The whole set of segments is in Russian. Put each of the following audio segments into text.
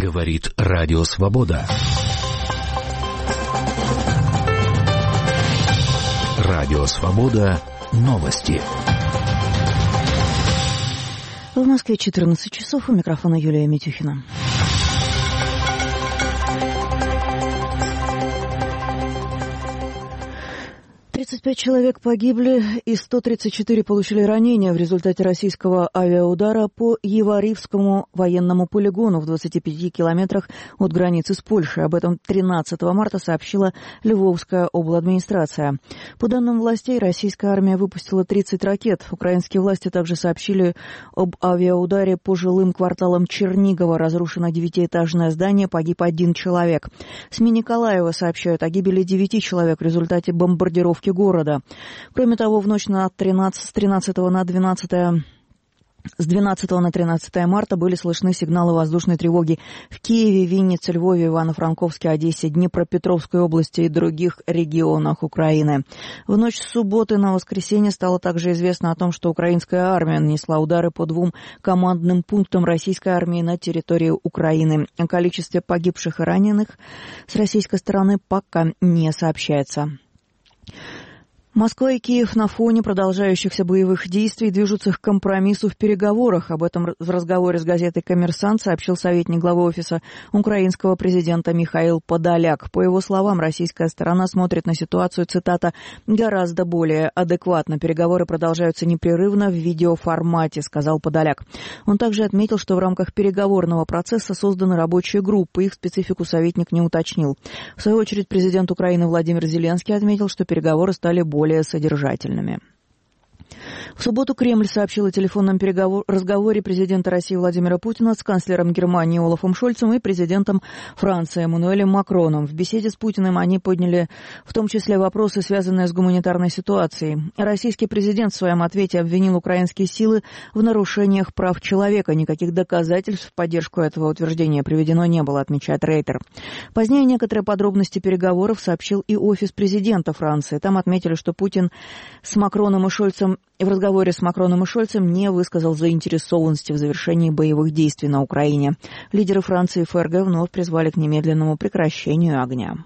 Говорит Радио Свобода. Радио Свобода. Новости. В Москве 14 часов. У микрофона Юлия Митюхина. «35 человек погибли и 134 получили ранения в результате российского авиаудара по Иваривскому военному полигону в 25 километрах от границы с Польшей. Об этом 13 марта сообщила Львовская обладминистрация. По данным властей, российская армия выпустила 30 ракет. Украинские власти также сообщили об авиаударе по жилым кварталам Чернигова. Разрушено 9-этажное здание, погиб 1 человек. СМИ Николаева сообщают о гибели 9 человек в результате бомбардировки города. Кроме того, в ночь с 12 на 13 марта были слышны сигналы воздушной тревоги в Киеве, Виннице, Львове, Ивано-Франковске, Одессе, Днепропетровской области и других регионах Украины. В ночь с субботы на воскресенье стало также известно о том, что украинская армия нанесла удары по 2 командным пунктам российской армии на территории Украины. О количестве погибших и раненых с российской стороны пока не сообщается. Москва и Киев на фоне продолжающихся боевых действий движутся к компромиссу в переговорах. Об этом в разговоре с газетой «Коммерсант» сообщил советник главы офиса украинского президента Михаил Подоляк. По его словам, российская сторона смотрит на ситуацию, цитата, «гораздо более адекватно. Переговоры продолжаются непрерывно в видеоформате», сказал Подоляк. Он также отметил, что в рамках переговорного процесса созданы рабочие группы. Их специфику советник не уточнил. В свою очередь, президент Украины Владимир Зеленский отметил, что переговоры стали более содержательными. В субботу Кремль сообщил о телефонном разговоре президента России Владимира Путина с канцлером Германии Олафом Шольцем и президентом Франции Эммануэлем Макроном. В беседе с Путиным они подняли в том числе вопросы, связанные с гуманитарной ситуацией. Российский президент в своем ответе обвинил украинские силы в нарушениях прав человека. Никаких доказательств в поддержку этого утверждения приведено не было, отмечает Рейтер. Позднее некоторые подробности переговоров сообщил и офис президента Франции. Там отметили, что Путин с Макроном и Шольцем в разговоре с Макроном и Шольцем не высказал заинтересованности в завершении боевых действий на Украине. Лидеры Франции и ФРГ вновь призвали к немедленному прекращению огня.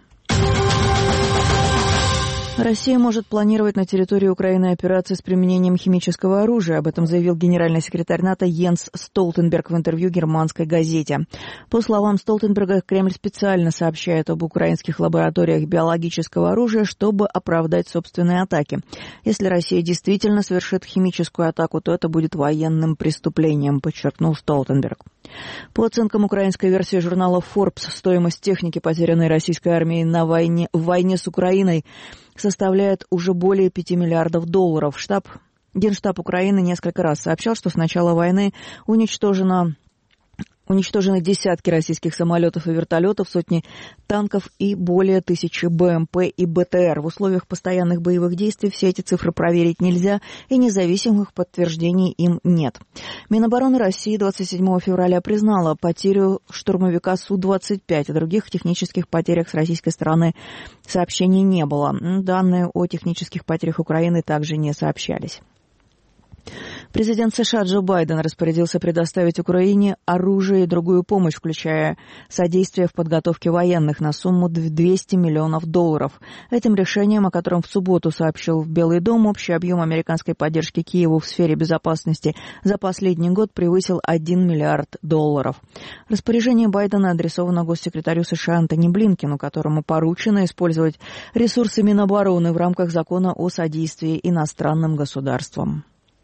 Россия может планировать на территории Украины операции с применением химического оружия. Об этом заявил генеральный секретарь НАТО Йенс Столтенберг в интервью германской газете. По словам Столтенберга, Кремль специально сообщает об украинских лабораториях биологического оружия, чтобы оправдать собственные атаки. Если Россия действительно совершит химическую атаку, то это будет военным преступлением, подчеркнул Столтенберг. По оценкам украинской версии журнала Forbes, стоимость техники, потерянной российской армией в войне с Украиной, составляет уже более $5 миллиардов. Генштаб Украины несколько раз сообщал, что с начала войны уничтожены десятки российских самолетов и вертолетов, сотни танков и более 1000 БМП и БТР. В условиях постоянных боевых действий все эти цифры проверить нельзя, и независимых подтверждений им нет. Минобороны России 27 февраля признала потерю штурмовика Су-25. О других технических потерях с российской стороны сообщений не было. Данные о технических потерях Украины также не сообщались. Президент США Джо Байден распорядился предоставить Украине оружие и другую помощь, включая содействие в подготовке военных на сумму $200 миллионов. Этим решением, о котором в субботу сообщил Белый дом, общий объем американской поддержки Киеву в сфере безопасности за последний год превысил $1 миллиард. Распоряжение Байдена адресовано госсекретарю США Антони Блинкену, которому поручено использовать ресурсы Минобороны в рамках закона о содействии иностранным государствам.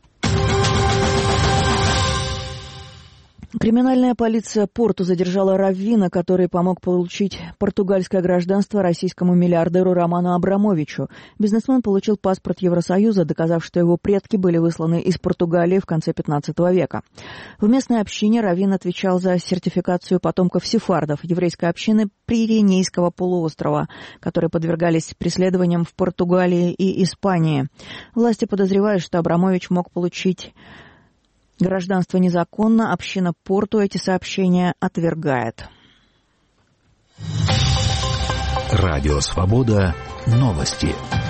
Криминальная полиция Порту задержала раввина, который помог получить португальское гражданство российскому миллиардеру Роману Абрамовичу. Бизнесмен получил паспорт Евросоюза, доказав, что его предки были высланы из Португалии в конце 15 века. В местной общине раввин отвечал за сертификацию потомков сефардов, еврейской общины Пиренейского полуострова, которые подвергались преследованиям в Португалии и Испании. Власти подозревают, что Абрамович мог получить гражданство незаконно. Община Порту эти сообщения отвергает. Радио Свобода. Новости.